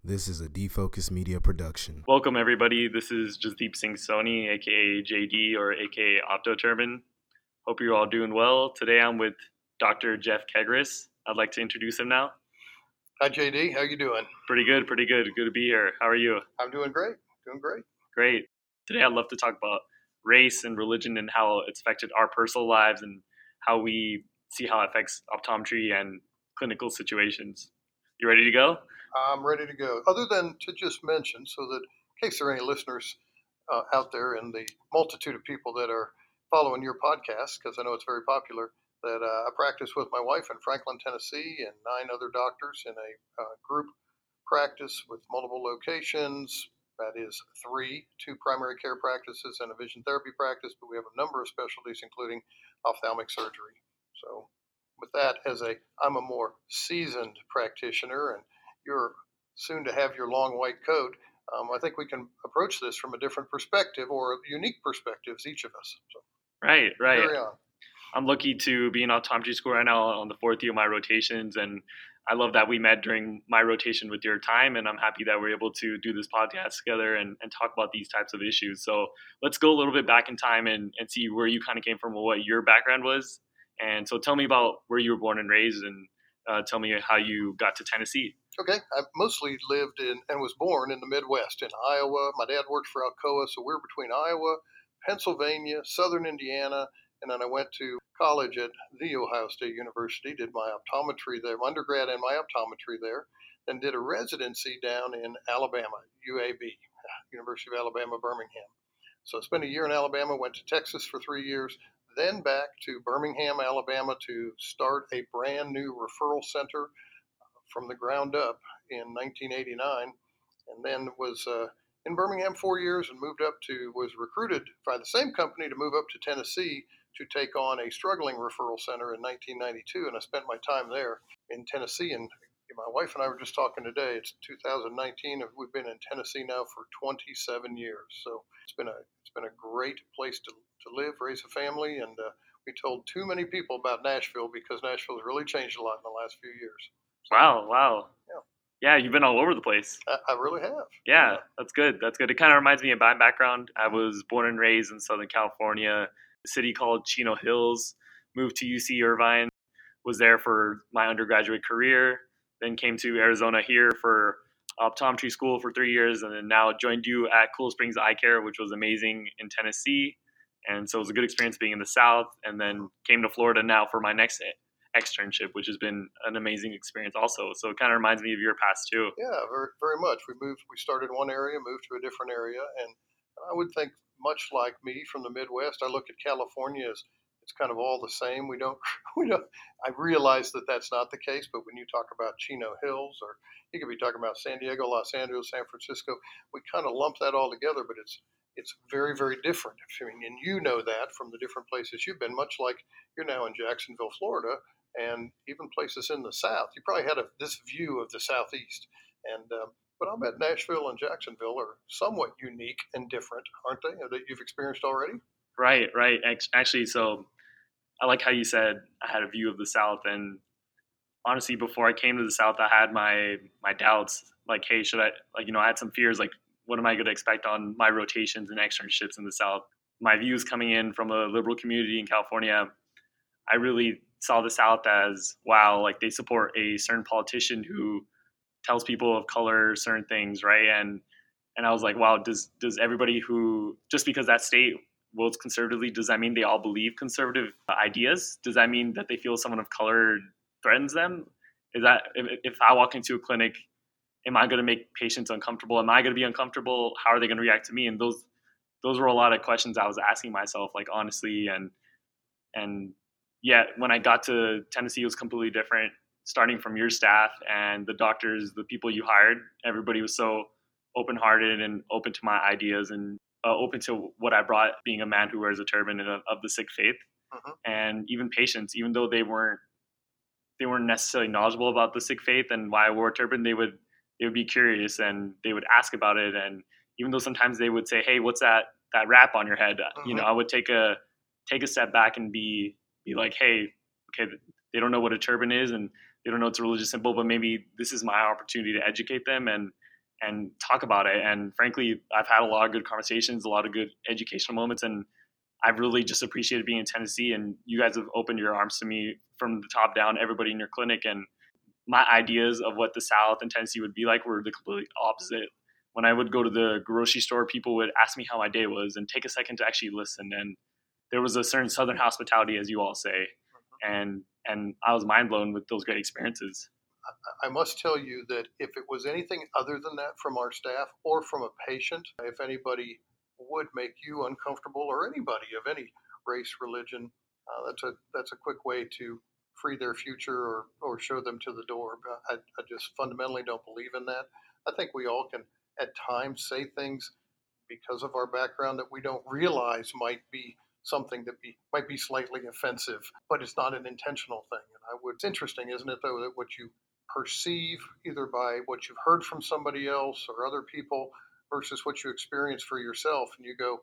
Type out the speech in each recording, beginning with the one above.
This is a Defocus Media production. Welcome, everybody. This is Jasdeep Singh Soni, aka JD or aka Optoturban. Hope you're all doing well. Today I'm with Dr. Jeff Kegris. I'd like to introduce him now. Hi, JD. How you doing? Pretty good. Good to be here. How are you? I'm doing great. Great. Today I'd love to talk about race and religion and how it's affected our personal lives and how we see how it affects optometry and clinical situations. You ready to go? I'm ready to go. Other than to just mention, so that in case there are any listeners out there and the multitude of people that are following your podcast, because I know it's very popular, that I practice with my wife in Franklin, Tennessee, and 9 other doctors in a group practice with multiple locations. That is 2 primary care practices and a vision therapy practice, but we have a number of specialties, including ophthalmic surgery. So with that, I'm a more seasoned practitioner, and you're soon to have your long white coat. I think we can approach this from a different perspective or unique perspectives, each of us. So, Right. carry on. I'm lucky to be in optometry school right now on the 4th year of my rotations, and I love that we met during my rotation with your time, and I'm happy that we're able to do this podcast together and talk about these types of issues. So let's go a little bit back in time and see where you kind of came from and what your background was. And so tell me about where you were born and raised, and tell me how you got to Tennessee. Okay, I mostly lived in and was born in the Midwest, in Iowa. My dad worked for Alcoa, so we're between Iowa, Pennsylvania, southern Indiana, and then I went to college at The Ohio State University, did my optometry there, my undergrad and my optometry there, then did a residency down in Alabama, UAB, University of Alabama, Birmingham. So I spent a year in Alabama, went to Texas for 3 years, then back to Birmingham, Alabama to start a brand new referral center from the ground up in 1989, and then was in Birmingham 4 years and was recruited by the same company to move up to Tennessee to take on a struggling referral center in 1992, and I spent my time there in Tennessee. And my wife and I were just talking today. It's 2019, and we've been in Tennessee now for 27 years. So it's been a great place to live, raise a family, and we told too many people about Nashville because Nashville's really changed a lot in the last few years. Wow. Yeah, you've been all over the place. I really have. Yeah, that's good. It kind of reminds me of my background. I was born and raised in Southern California, a city called Chino Hills, moved to UC Irvine, was there for my undergraduate career, then came to Arizona here for optometry school for 3 years, and then now joined you at Cool Springs Eye Care, which was amazing in Tennessee. And so it was a good experience being in the South, and then came to Florida now for my next externship, which has been an amazing experience also. So it kind of reminds me of your past too. Yeah, very, very much. We started in one area, moved to a different area, and I would think much like me from the Midwest, I look at California as it's kind of all the same. We don't. I realize that that's not the case, but when you talk about Chino Hills, or you could be talking about San Diego, Los Angeles, San Francisco, we kind of lump that all together, but it's very, very different. I mean, and you know that from the different places you've been, much like you're now in Jacksonville, Florida, and even places in the South. You probably had this view of the Southeast, and but I'll bet Nashville and Jacksonville are somewhat unique and different, aren't they? That you've experienced already? Right. Actually, so I like how you said I had a view of the South, and honestly, before I came to the South, I had my doubts. Like, hey, should I, I had some fears, like, what am I going to expect on my rotations and externships in the South? My views coming in from a liberal community in California, I really saw the South as, wow, like they support a certain politician who tells people of color certain things, right? And I was like, wow, does everybody who, just because that state votes conservatively, does that mean they all believe conservative ideas? Does that mean that they feel someone of color threatens them? Is that, if I walk into a clinic, am I going to make patients uncomfortable? Am I going to be uncomfortable? How are they going to react to me? And those were a lot of questions I was asking myself, like, honestly. And yeah, when I got to Tennessee, it was completely different. Starting from your staff and the doctors, the people you hired, everybody was so open-hearted and open to my ideas and open to what I brought, being a man who wears a turban and of the Sikh faith. Mm-hmm. And even patients, even though they weren't necessarily knowledgeable about the Sikh faith and why I wore a turban, they would be curious and they would ask about it. And even though sometimes they would say, "Hey, what's that wrap on your head?" Mm-hmm. I would take a step back and be like, "Hey, okay, they don't know what a turban is and they don't know it's a religious symbol, but maybe this is my opportunity to educate them." And and talk about it. And frankly, I've had a lot of good conversations, a lot of good educational moments, and I've really just appreciated being in Tennessee. And you guys have opened your arms to me from the top down, everybody in your clinic. And my ideas of what the South and Tennessee would be like were the complete opposite. When I would go to the grocery store, people would ask me how my day was and take a second to actually listen. And there was a certain Southern hospitality, as you all say, and I was mind blown with those great experiences. I must tell you that if it was anything other than that from our staff or from a patient, if anybody would make you uncomfortable, or anybody of any race, religion, that's a quick way to free their future or show them to the door. But I just fundamentally don't believe in that. I think we all can at times say things because of our background that we don't realize might be something that might be slightly offensive, but it's not an intentional thing. And it's interesting, isn't it, though, that what you perceive either by what you've heard from somebody else or other people versus what you experience for yourself, and you go,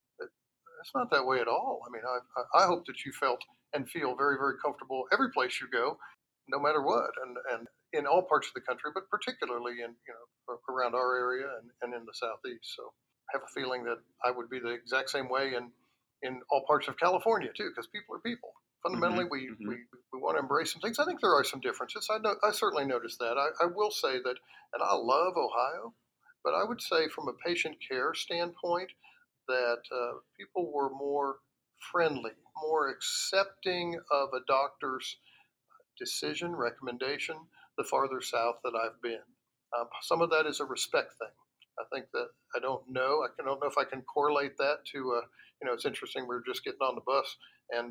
it's not that way at all. I mean, I hope that you felt and feel very, very comfortable every place you go, no matter what, and in all parts of the country, but particularly in around our area and in the Southeast. So I have a feeling that I would be the exact same way in all parts of California too, because people are people. Fundamentally, Mm-hmm. we want to embrace some things. I think there are some differences. I certainly noticed that. I will say that, and I love Ohio, but I would say from a patient care standpoint that people were more friendly, more accepting of a doctor's decision, recommendation, the farther south that I've been. Some of that is a respect thing. I think that I don't know if I can correlate that to, it's interesting. We were just getting on the bus, and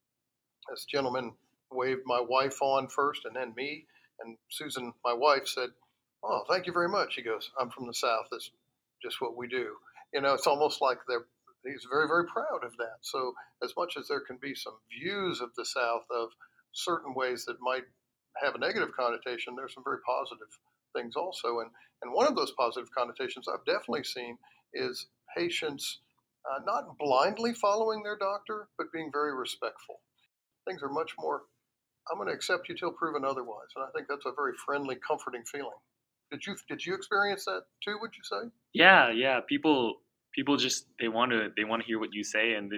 this gentleman waved my wife on first and then me. And Susan, my wife, said, "Oh, thank you very much." He goes, "I'm from the South. That's just what we do." It's almost like he's very, very proud of that. So as much as there can be some views of the South of certain ways that might have a negative connotation, there's some very positive things also. And one of those positive connotations I've definitely seen is patients not blindly following their doctor, but being very respectful. Things are much more, I'm going to accept you till proven otherwise. And I think that's a very friendly, comforting feeling. Did you experience that too, would you say? Yeah. People just they want to hear what you say, and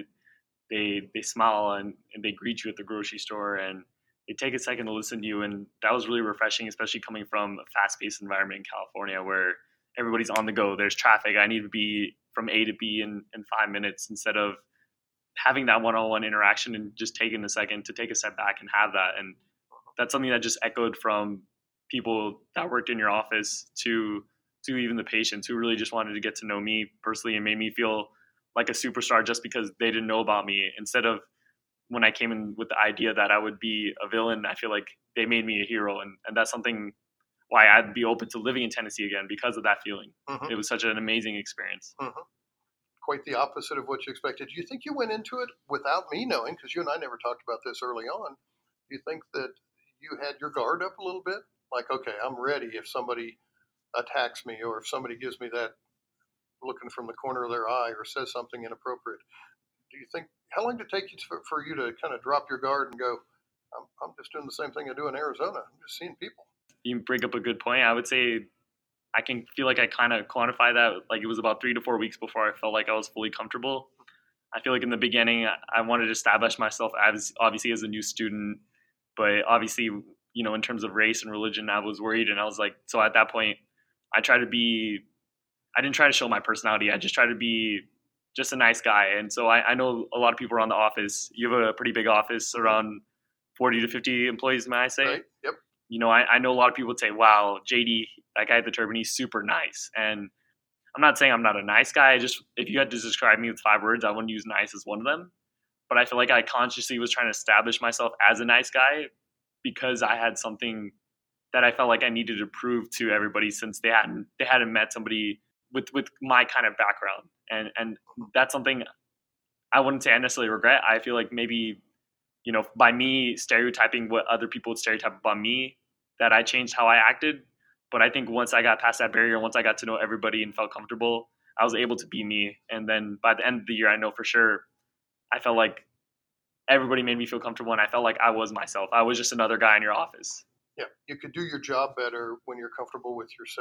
they smile and they greet you at the grocery store, and they take a second to listen to you. And that was really refreshing, especially coming from a fast-paced environment in California where everybody's on the go. There's traffic. I need to be from A to B in 5 minutes, instead of having that one-on-one interaction and just taking a second to take a step back and have that. And that's something that just echoed from people that worked in your office to even the patients who really just wanted to get to know me personally and made me feel like a superstar just because they didn't know about me, instead of when I came in with the idea that I would be a villain. I feel like they made me a hero, and that's something why I'd be open to living in Tennessee again, because of that feeling. Mm-hmm. It was such an amazing experience. Mm-hmm. Quite the opposite of what you expected. Do you think you went into it without me knowing, because you and I never talked about this early on, do you think that you had your guard up a little bit? Like, okay, I'm ready if somebody attacks me or if somebody gives me that looking from the corner of their eye or says something inappropriate. Do you think, how long did it take you for you to kind of drop your guard and go, I'm just doing the same thing I do in Arizona. I'm just seeing people. You bring up a good point. I would say I can feel like I kind of quantify that. Like, it was about 3 to 4 weeks before I felt like I was fully comfortable. I feel like in the beginning, I wanted to establish myself as obviously as a new student, but obviously, in terms of race and religion, I was worried. And I was like, so at that point, I didn't try to show my personality. I just tried to be just a nice guy. And so I know a lot of people around the office. You have a pretty big office, around 40 to 50 employees, may I say? Right. Yep. I know a lot of people would say, wow, JD, that guy at the turban, he's super nice. And I'm not saying I'm not a nice guy. If you had to describe me with 5 words, I wouldn't use nice as one of them. But I feel like I consciously was trying to establish myself as a nice guy because I had something that I felt like I needed to prove to everybody, since they hadn't met somebody with my kind of background. And that's something I wouldn't say I necessarily regret. I feel like maybe, by me stereotyping what other people would stereotype about me, that I changed how I acted. But I think once I got past that barrier, once I got to know everybody and felt comfortable, I was able to be me. And then by the end of the year, I know for sure, I felt like everybody made me feel comfortable, and I felt like I was myself. I was just another guy in your office. Yeah, you could do your job better when you're comfortable with yourself.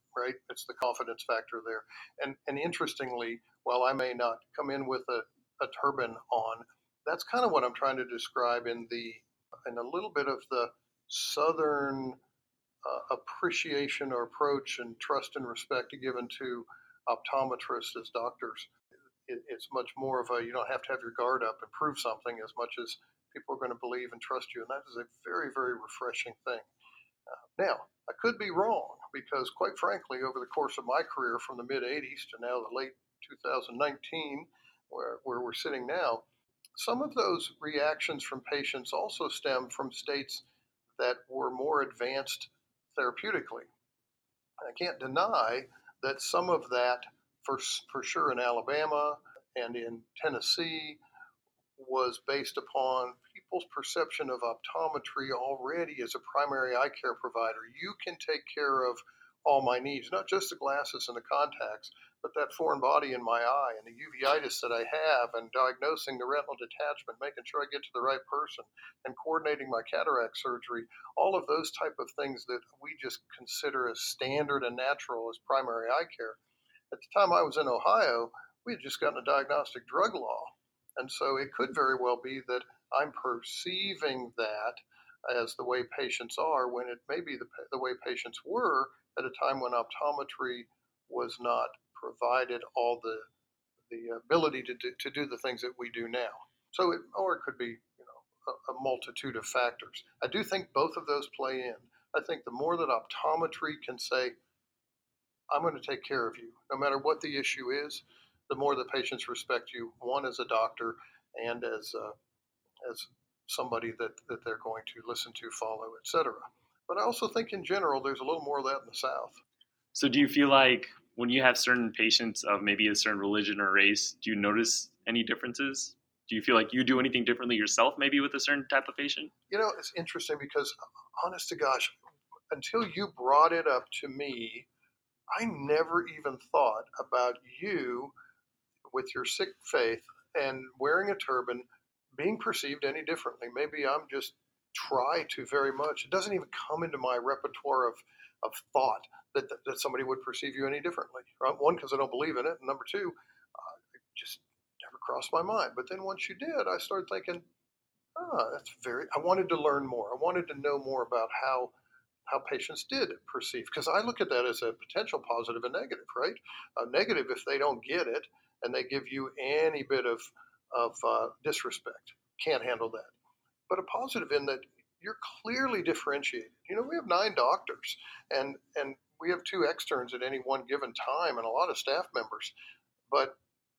right? It's the confidence factor there. And interestingly, while I may not come in with a turban on, that's kind of what I'm trying to describe in a little bit of the Southern appreciation or approach and trust and respect given to optometrists as doctors. It's much more of a, you don't have to have your guard up and prove something as much as people are going to believe and trust you. And that is a very, very refreshing thing. Now, I could be wrong because, quite frankly, over the course of my career from the mid 80s to now the late 2019, where we're sitting now, some of those reactions from patients also stem from states that were more advanced therapeutically. I can't deny that some of that, for sure in Alabama and in Tennessee, was based upon people's perception of optometry already as a primary eye care provider. You can take care of all my needs, not just the glasses and the contacts, but that foreign body in my eye and the uveitis that I have, and diagnosing the retinal detachment, making sure I get to the right person, and coordinating my cataract surgery. All of those type of things that we just consider as standard and natural as primary eye care. At the time I was in Ohio, we had just gotten a diagnostic drug law. And so it could very well be that I'm perceiving that as the way patients are when it may be the way patients were at a time when optometry was not provided all the ability to do the things that we do now. So or it could be, a multitude of factors. I do think both of those play in. I think the more that optometry can say, I'm going to take care of you, no matter what the issue is, the more the patients respect you, one as a doctor and as somebody that they're going to listen to, follow, etc. But I also think in general, there's a little more of that in the South. So do you feel like when you have certain patients of maybe a certain religion or race, do you notice any differences? Do you feel like you do anything differently yourself, maybe with a certain type of patient? It's interesting because, honest to gosh, until you brought it up to me, I never even thought about you with your Sikh faith and wearing a turban being perceived any differently. Maybe I'm just try to very much. It doesn't even come into my repertoire of thought that somebody would perceive you any differently. Right? One, because I don't believe in it. And number two, it just never crossed my mind. But then once you did, I started thinking, I wanted to learn more. I wanted to know more about how patients did perceive, because I look at that as a potential positive and negative, right? Negative if they don't get it and they give you any bit of disrespect, can't handle that. But a positive in that you're clearly differentiated. We have 9 doctors and we have 2 externs at any one given time and a lot of staff members. But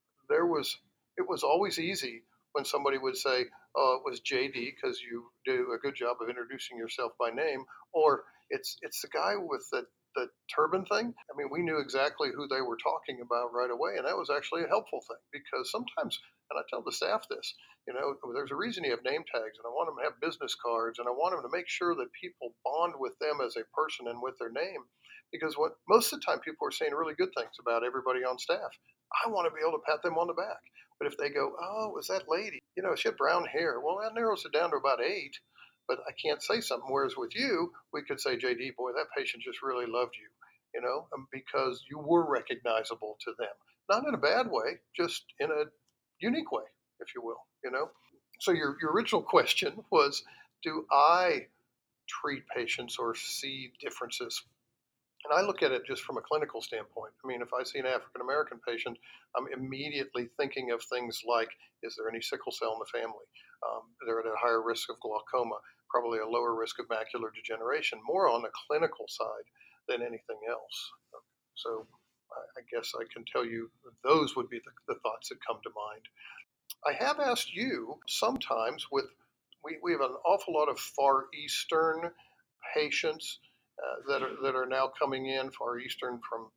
it was always easy when somebody would say, "Oh, it was JD," because you do a good job of introducing yourself by name, or it's the guy with the turban thing. I mean, we knew exactly who they were talking about right away, and that was actually a helpful thing because sometimes, and I tell the staff this, there's a reason you have name tags, and I want them to have business cards, and I want them to make sure that people bond with them as a person and with their name, because what most of the time people are saying really good things about everybody on staff. I want to be able to pat them on the back. But if they go, "Oh, it was that lady, she had brown hair," well, that narrows it down to about 8. But I can't say something. Whereas with you, we could say, "JD, boy, that patient just really loved you," because you were recognizable to them. Not in a bad way, just in a unique way, if you will. So your original question was, do I treat patients or see differences? And I look at it just from a clinical standpoint. I mean, if I see an African American patient, I'm immediately thinking of things like, is there any sickle cell in the family? They're at a higher risk of glaucoma, probably a lower risk of macular degeneration, more on the clinical side than anything else. So I guess I can tell you those would be the thoughts that come to mind. I have asked you sometimes we have an awful lot of Far Eastern patients that are now coming in, Far Eastern from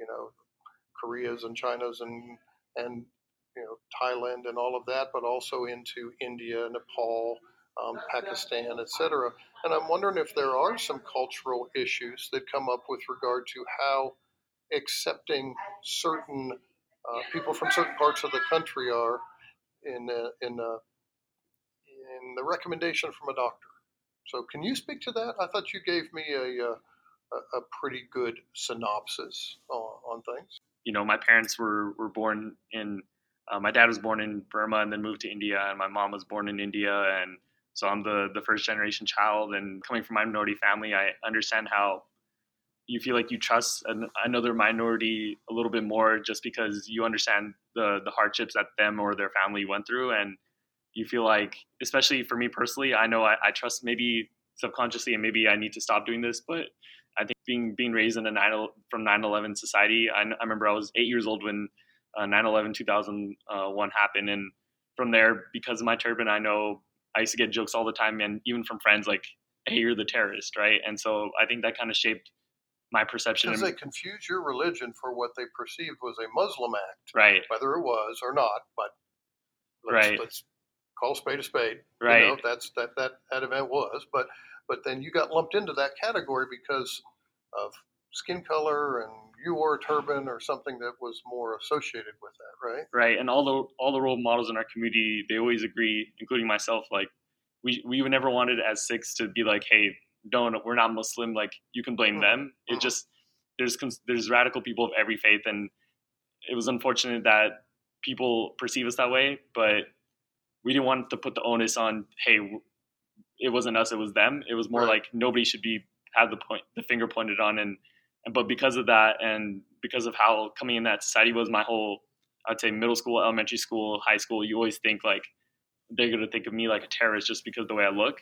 Koreas and Chinas and Thailand and all of that, but also into India, Nepal, Pakistan, etc. And I'm wondering if there are some cultural issues that come up with regard to how accepting certain people from certain parts of the country are in the recommendation from a doctor. So can you speak to that? I thought you gave me a pretty good synopsis on things. My parents were born in. My dad was born in Burma and then moved to India, and my mom was born in India, and so I'm the first generation child. And coming from a minority family, I understand how you feel like you trust another minority a little bit more just because you understand the hardships that them or their family went through, and you feel like, especially for me personally, I know I trust maybe subconsciously, and maybe I need to stop doing this, but I think being raised in a 9/11 society, I remember I was 8 years old when 9/11 2001 happened, and from there, because of my turban, I know I used to get jokes all the time, and even from friends like, "Hey, you're the terrorist," right? And so I think that kind of shaped my perception. Because they confuse your religion for what they perceived was a Muslim act, right, whether it was or not. But let's call a spade a spade. Right. You know, that event was. But then you got lumped into that category because of skin color, and you wore a turban or something that was more associated with that, right? Right. And all the role models in our community, they always agree, including myself. Like we would never wanted as Sikhs to be like, hey, don't, we're not Muslim. Like you can blame them. It just there's radical people of every faith, and it was unfortunate that people perceive us that way. But we didn't want to put the onus on, hey, it wasn't us, it was them. It was more like nobody should have the finger pointed on, and but because of that, and because of how coming in that society was my whole, I'd say middle school, elementary school, high school, you always think like they're gonna think of me like a terrorist just because of the way I look.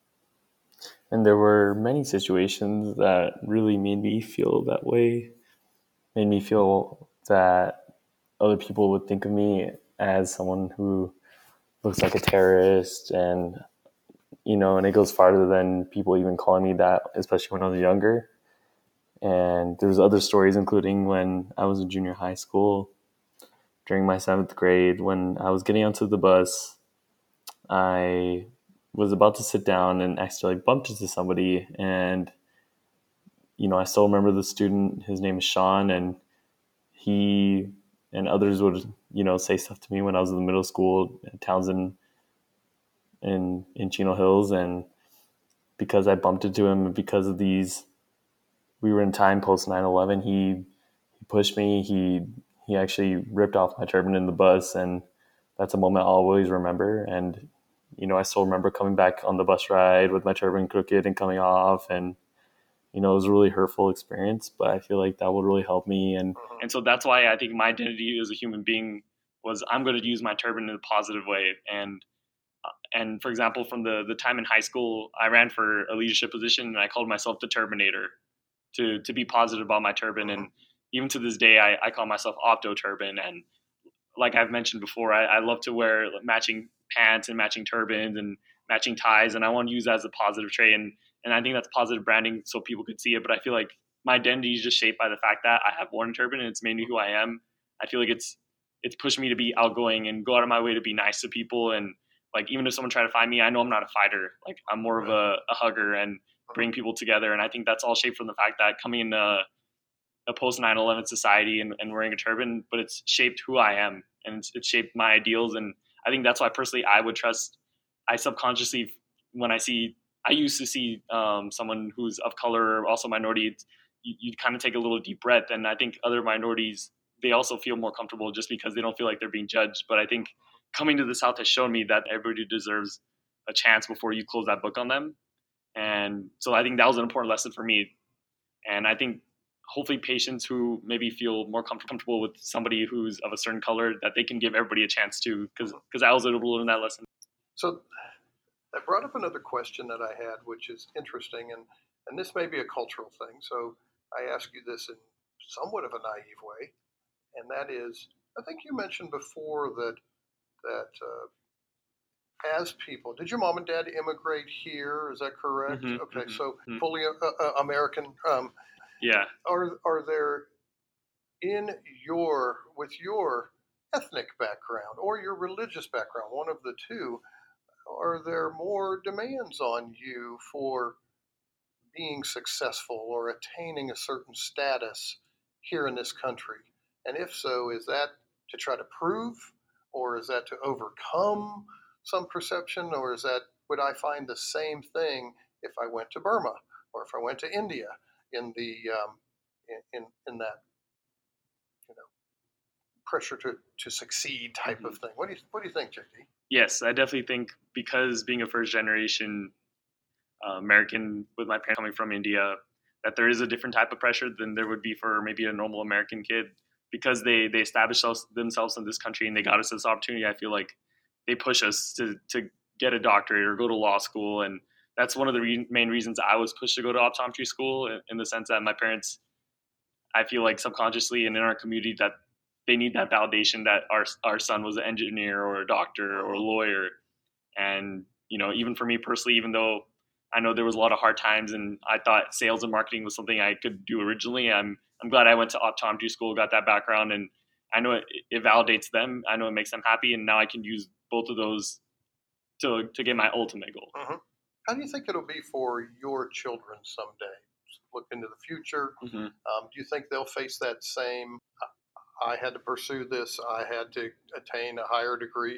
And there were many situations that really made me feel that way, made me feel that other people would think of me as someone who looks like a terrorist, and and it goes farther than people even calling me that, especially when I was younger. And there's other stories, including when I was in junior high school during my 7th grade, when I was getting onto the bus, I was about to sit down and accidentally bumped into somebody. And, I still remember the student, his name is Sean, and he and others would, say stuff to me when I was in the middle school at Townsend in Chino Hills. And because I bumped into him, and because of we were in time post 9/11, he pushed me. He actually ripped off my turban in the bus, and that's a moment I'll always remember. And I still remember coming back on the bus ride with my turban crooked and coming off, and it was a really hurtful experience, but I feel like that would really help me. And so that's why I think my identity as a human being was, I'm going to use my turban in a positive way. And for example, from the time in high school, I ran for a leadership position, and I called myself the Turbanator to be positive about my turban. And even to this day, I call myself Opto Turban. And like I've mentioned before, I love to wear matching pants and matching turbans and matching ties, and I want to use that as a positive trait. And I think that's positive branding so people could see it. But I feel like my identity is just shaped by the fact that I have worn a turban, and it's made me who I am. I feel like it's pushed me to be outgoing and go out of my way to be nice to people. And like, even if someone try to find me, I know I'm not a fighter. Like, I'm more of a hugger and bring people together. And I think that's all shaped from the fact that coming in a post 9/11 society and wearing a turban, but it's shaped who I am, and it's shaped my ideals. And I think that's why personally I would trust. I subconsciously, when I used to see someone who's of color, also minority, you kind of take a little deep breath. And I think other minorities, they also feel more comfortable just because they don't feel like they're being judged. But I think coming to the South has shown me that everybody deserves a chance before you close that book on them. And so I think that was an important lesson for me. And I think hopefully patients who maybe feel more comfortable with somebody who's of a certain color, that they can give everybody a chance to, because I was able to learn that lesson. So that brought up another question that I had, which is interesting, and this may be a cultural thing. So I ask you this in somewhat of a naive way, and that is, I think you mentioned before that as people, did your mom and dad immigrate here? Is that correct? Okay, so fully American. Yeah. Are there with your ethnic background or your religious background, one of the two, are there more demands on you for being successful or attaining a certain status here in this country? And if so, is that to try to prove, or is that to overcome some perception, or is that, would I find the same thing if I went to Burma or if I went to India? in the in that pressure to succeed type of thing. What do you think, JD? Yes, I definitely think because being a first generation American with my parents coming from India, that there is a different type of pressure than there would be for maybe a normal American kid, because they established themselves in this country and they got us this opportunity. I feel like they push us to get a doctorate or go to law school, and that's one of the main reasons I was pushed to go to optometry school, in the sense that my parents, I feel like subconsciously and in our community, that they need that validation that our son was an engineer or a doctor or a lawyer. And even for me personally, even though I know there was a lot of hard times and I thought sales and marketing was something I could do originally, I'm glad I went to optometry school, got that background, and I know it validates them. I know it makes them happy, and now I can use both of those to get my ultimate goal. Mm-hmm. How do you think it'll be for your children someday? Look into the future. Mm-hmm. Do you think they'll face that same, I had to pursue this, I had to attain a higher degree,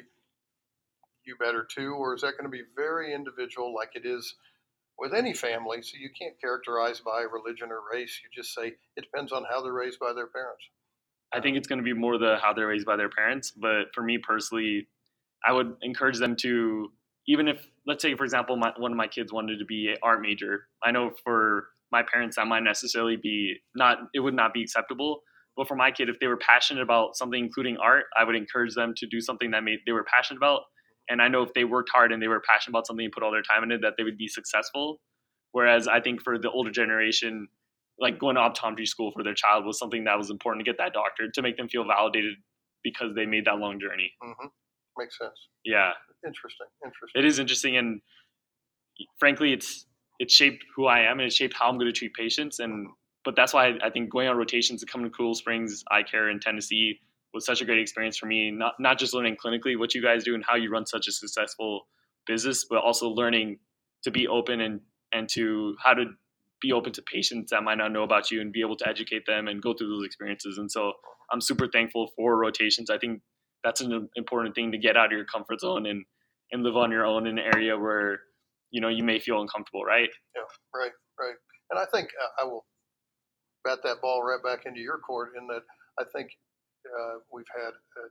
you better too? Or is that going to be very individual, like it is with any family? So you can't characterize by religion or race. You just say it depends on how they're raised by their parents. I think it's going to be more how they're raised by their parents. But for me personally, I would encourage them to, even if, let's say, for example, one of my kids wanted to be an art major. I know for my parents that might necessarily it would not be acceptable. But for my kid, if they were passionate about something, including art, I would encourage them to do something that they were passionate about. And I know if they worked hard and they were passionate about something and put all their time in it, that they would be successful. Whereas I think for the older generation, like going to optometry school for their child was something that was important to get that doctorate, to make them feel validated because they made that long journey. Mm-hmm. Makes sense. Yeah. Interesting. It is interesting. And frankly, it's shaped who I am and it's shaped how I'm going to treat patients. But that's why I think going on rotations and coming to Cool Springs Eye Care in Tennessee was such a great experience for me. Not just learning clinically what you guys do and how you run such a successful business, but also learning to be open and to how to be open to patients that might not know about you and be able to educate them and go through those experiences. And so I'm super thankful for rotations. I think that's an important thing, to get out of your comfort zone and live on your own in an area where, you may feel uncomfortable, right? Yeah, right. And I think I will bat that ball right back into your court, in that I think we've had,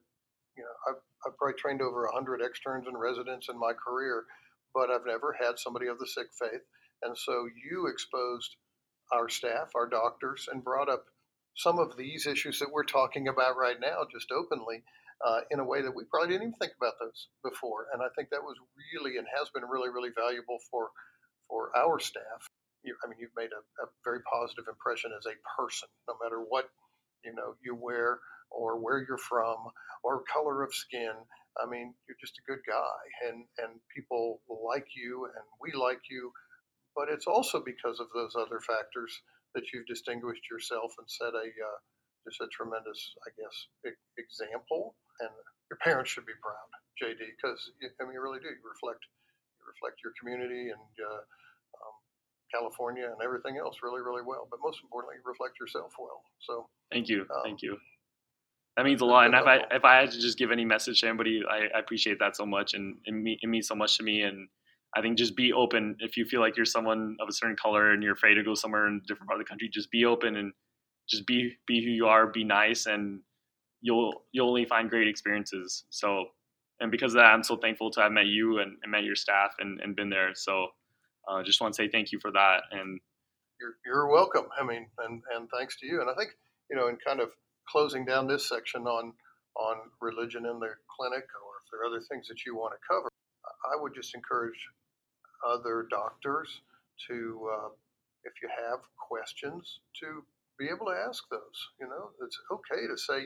I've probably trained over 100 externs and residents in my career, but I've never had somebody of the sick faith. And so you exposed our staff, our doctors, and brought up some of these issues that we're talking about right now, just openly, in a way that we probably didn't even think about those before. And I think that was really, and has been really, really valuable for our staff. You've made a very positive impression as a person, no matter what you wear or where you're from or color of skin. You're just a good guy, and people like you, and we like you. But it's also because of those other factors that you've distinguished yourself and set just a tremendous, I guess, example. And your parents should be proud, JD, because you really do. You reflect your community and California and everything else really, really well. But most importantly, you reflect yourself well. So thank you. That means a lot. And if I had to just give any message to anybody, I appreciate that so much, and it means so much to me. And I think just be open. If you feel like you're someone of a certain color and you're afraid to go somewhere in a different part of the country, just be open and just be who you are. Be nice, and you'll only find great experiences. So, and because of that, I'm so thankful to have met you and met your staff and been there. So, just want to say thank you for that. And you're welcome. And thanks to you. And I think in kind of closing down this section on religion in the clinic, or if there are other things that you want to cover, I would just encourage other doctors to, if you have questions, to be able to ask those. It's okay to say,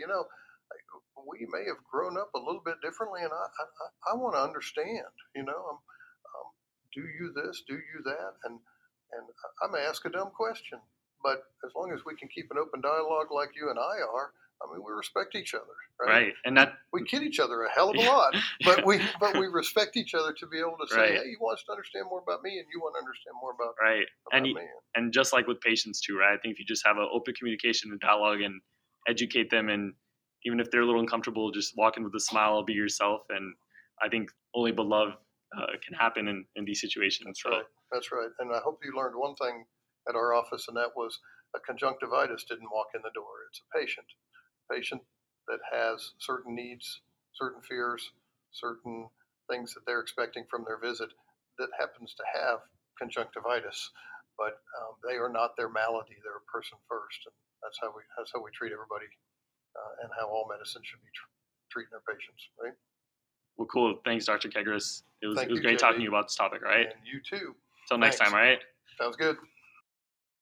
we may have grown up a little bit differently, and I want to understand. Do you this? Do you that? And I may ask a dumb question, but as long as we can keep an open dialogue like you and I are, we respect each other, right? And that we kid each other a hell of a lot, but we respect each other to be able to say, right. Hey, you want to understand more about me, and you want to understand more about me. And just like with patients too, right? I think if you just have an open communication and dialogue and educate them, and even if they're a little uncomfortable, just walk in with a smile, be yourself, and I think only but love can happen in these situations. That's right. And I hope you learned one thing at our office, and that was a conjunctivitis didn't walk in the door. It's a patient that has certain needs, certain fears, certain things that they're expecting from their visit that happens to have conjunctivitis, but they are not their malady. They're a person first, and that's how we treat everybody, and how all medicine should be treating their patients, right? Well, cool. Thanks, Dr. Kegris. It was Thank you, great JB. talking to you about this topic, all right? And you too. Until next Thanks. time, all right? Sounds good.